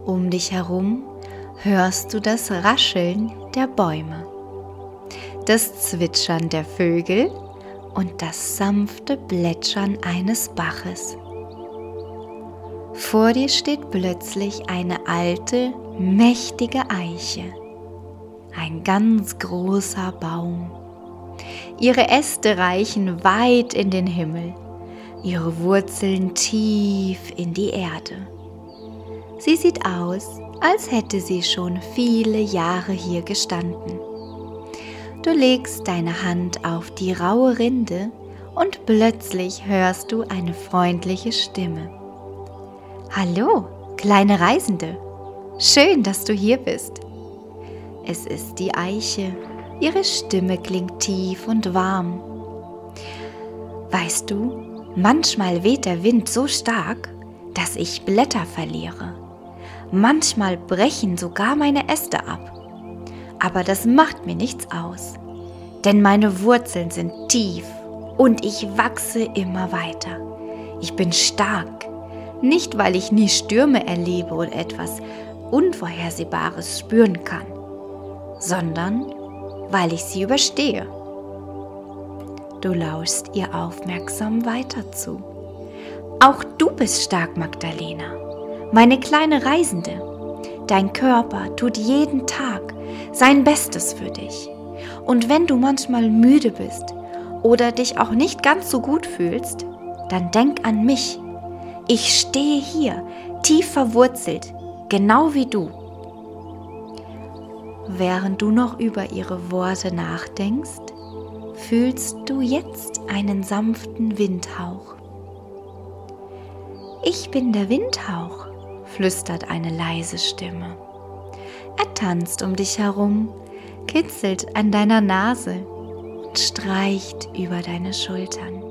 Um dich herum hörst du das Rascheln der Bäume, das Zwitschern der Vögel und das sanfte Plätschern eines Baches. Vor dir steht plötzlich eine alte, mächtige Eiche, ein ganz großer Baum. Ihre Äste reichen weit in den Himmel, ihre Wurzeln tief in die Erde. Sie sieht aus, als hätte sie schon viele Jahre hier gestanden. Du legst deine Hand auf die raue Rinde und plötzlich hörst du eine freundliche Stimme. »Hallo, kleine Reisende, schön, dass du hier bist.« Es ist die Eiche, ihre Stimme klingt tief und warm. »Weißt du, manchmal weht der Wind so stark, dass ich Blätter verliere. Manchmal brechen sogar meine Äste ab. Aber das macht mir nichts aus, denn meine Wurzeln sind tief und ich wachse immer weiter. Ich bin stark, nicht weil ich nie Stürme erlebe oder etwas Unvorhersehbares spüren kann, sondern weil ich sie überstehe.« Du lauschst ihr aufmerksam weiter zu. »Auch du bist stark, Magdalena, meine kleine Reisende. Dein Körper tut jeden Tag sein Bestes für dich. Und wenn du manchmal müde bist oder dich auch nicht ganz so gut fühlst, dann denk an mich. Ich stehe hier, tief verwurzelt, genau wie du.« Während du noch über ihre Worte nachdenkst, fühlst du jetzt einen sanften Windhauch. »Ich bin der Windhauch«, flüstert eine leise Stimme. Er tanzt um dich herum, kitzelt an deiner Nase und streicht über deine Schultern.